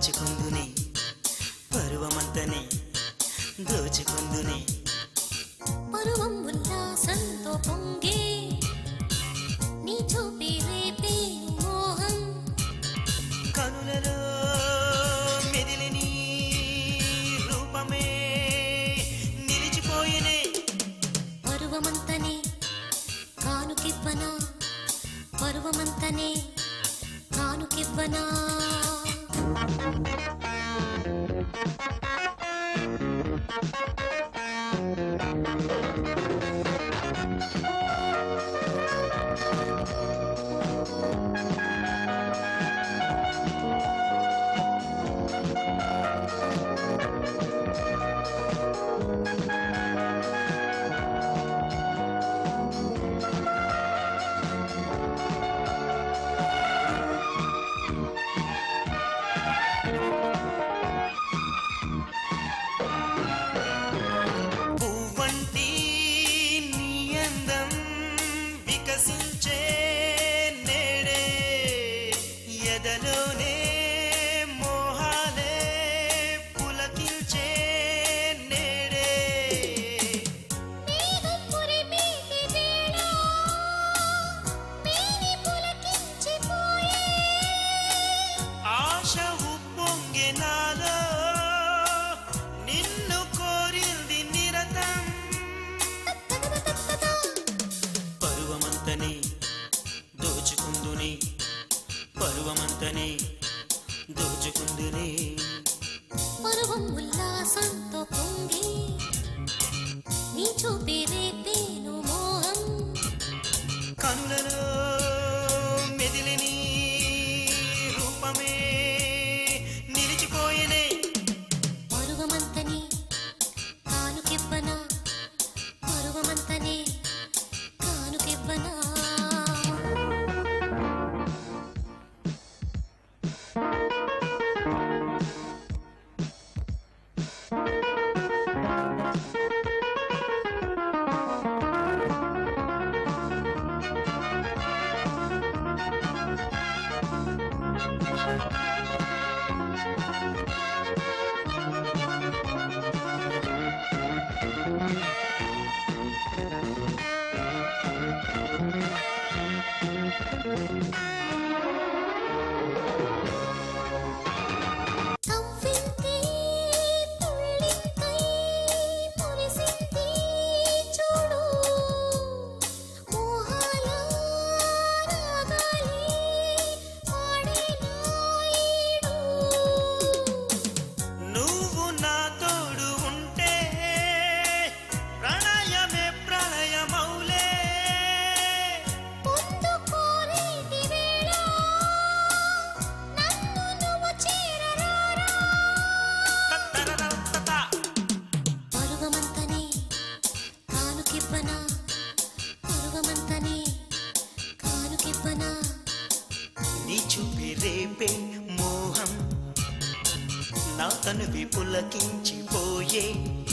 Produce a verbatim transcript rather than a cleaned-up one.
దోచుకుందుని పరువమంతని దోచుకుందుని పరువం ఉల్లాసంతో పొంగే నీ చూపి రేపే మోహం కనులలో మెదిలిని రూపమే నిలిచిపోయినే పరువమంతనే కానుకివ్వనా పరువమంతనే కానుకివ్వనా పువ్వంటి నీ అందం వికసించే నేడే ఎదలోనే మోహాలే పులకించే నేడే మేఘం పురిమీటి వేళ మేని పులకించిపోయే ఆశ ఉప్పొంగే నాలో నిన్ను కోరింది నిరతం పరువమంతని దోచుకుందుని పరువమంతని దోచుకుందుని పరువం ఉల్లాసంతో పొంగి నీ చూపి రేపేను మోహం కనులలో మెదిలిని రూపమే నిలిచిపోయినే పరువమంతనే కానుకివ్వనా పరువమంతనే కానుకివ్వనా తవ్వింది తుళ్ళింతై మురిసింది చూడు మోహాల రాగాలే పాడే నాయుడు నువ్వు నా తోడు ఉంటే ప్రణయమే ప్రళయమౌలే పొందు కోరేటి వేళ నన్ను నువ్వు చేరరారా తత్తరరత్తత. పరువమంతనే కానుకివ్వనా పరువమంతనే కానుకివ్వనా నీ చూపి రేపే మోహం నా తనువి పులకించిపోయే